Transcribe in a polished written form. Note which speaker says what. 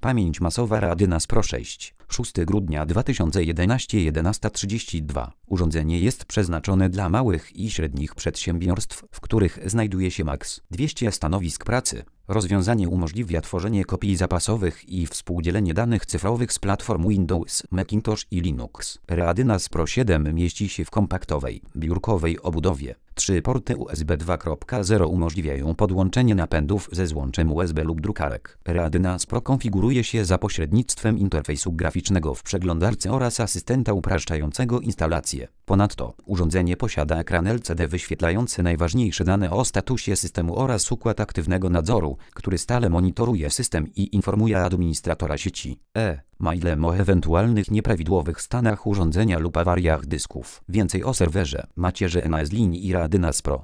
Speaker 1: Pamięć masowa Radynas Pro 6. 6 grudnia 2011 11:32. Urządzenie jest przeznaczone dla małych i średnich przedsiębiorstw, w których znajduje się maks 200 stanowisk pracy. Rozwiązanie umożliwia tworzenie kopii zapasowych i współdzielenie danych cyfrowych z platform Windows, Macintosh i Linux. Radynas Pro 7 mieści się w kompaktowej, biurkowej obudowie. 3 porty USB 2.0 umożliwiają podłączenie napędów ze złączem USB lub drukarek. Radynas Pro konfiguruje się za pośrednictwem interfejsu graficznego w przeglądarce oraz asystenta upraszczającego instalację. Ponadto urządzenie posiada ekran LCD wyświetlający najważniejsze dane o statusie systemu oraz układ aktywnego nadzoru, który stale monitoruje system i informuje administratora sieci. Mailem o ewentualnych nieprawidłowych stanach urządzenia lub awariach dysków. Więcej o serwerze, macierze NAS linii i Radynas Pro.